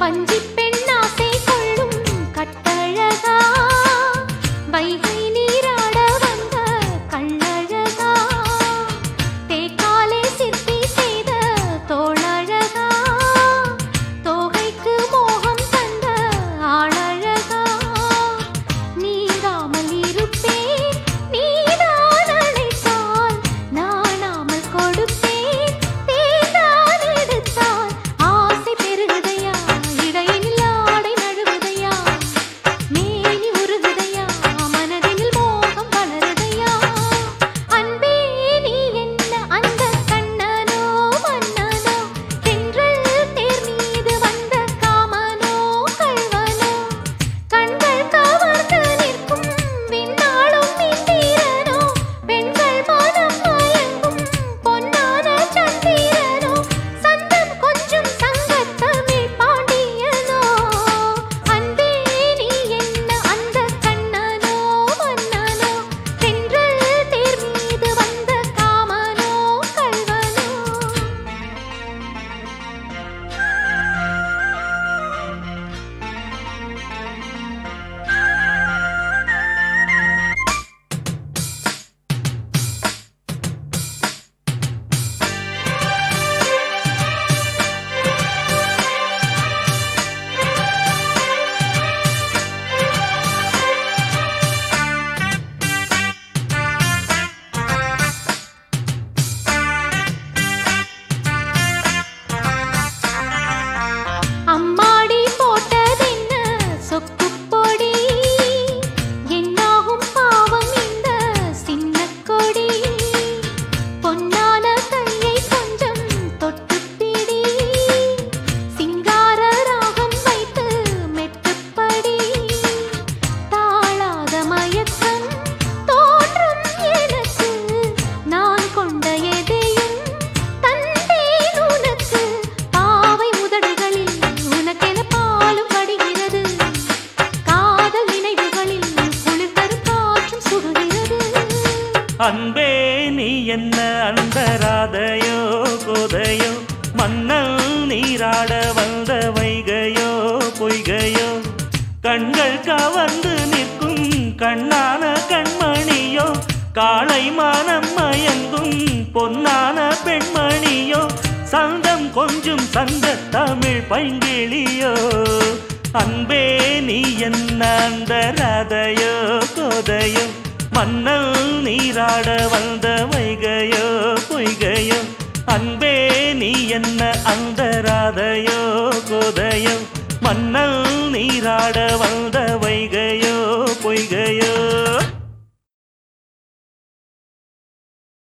வஞ்சிப் பெண்ணாசை கொள்ளும் கட்டழகா வைகை நீராட வந்த கள்ளழகா தேக்காலே சிற்பி செய்த தோளழகா தோகைக்கு மோகம் தந்த ஆளழகா நீங்காமல் இருப்பேன் நீதான் அழைத்தால் நானாமல் கொடுப்பேன் தேர்ந்தான் எடுத்தால் ஆசை பெருகுதையா இடையினில் ஆடை நழுவுதையா மேனி உருகுதையா மனதினில் மோகம் வளருதையா அன்பே நீ என்ன அந்த கண்ணனோ மன்னனோ தென்றல் தேர் மீது வந்த காமனோ கள்வனோ கண்கள் கவர்ந்து நிற்கும் விண்ணாளும் இந்திரனோ பெண்கள் மனம் மயங்கும் பொன்னான சந்திரனோ சந்தம் கொஞ்சம் சங்கத்தமிழ் பாண்டியனோ அன்பே நீ என்ன அந்த கண்ணனோ மன்னனோ தென்றல் தேர் மீது வந்த காமனோ கள்வனோ அம்மாடி போட்டதென்ன சொக்குப் பொடி என்னாகும் பாவம் இந்த சின்னக் கொடி பொன்னான கையை கொஞ்சம் தொட்டுப் பிடி சிங்கார ராகம் வைத்து மெட்டுப்படி தாழாத மயக்கம் தோன்றும் எனக்கு நான் கொண்ட எதையும் தந்தேன் உனக்கு பாவை உதடுகளில் உனக்கென பாலும் வடிகிறது காதல் நினைவுகளில் குளிர் தரும் காற்றும் சுடுகிறது அன்பே நீ என்ன அந்தராதையோ கோதையோ மன்னல் நீராட வந்த வைகையோ பொய்கையோ கண்கள் கவர்ந்து நிற்கும் கண்ணான கண்மணியோ காளை மானம் மயங்கும் பொன்னான பெண்மணியோ சந்தம் கொஞ்சம் சங்க தமிழ் பைங்கிளியோ அன்பே நீ என்ன அந்தராதையோ கோதையோ மன்னல் நீராட வந்த வைகையோ பொய்கையோ அன்பே நீ என்ன அந்தராதையோ கோதையோ மன்னல் நீராட வந்த வைகை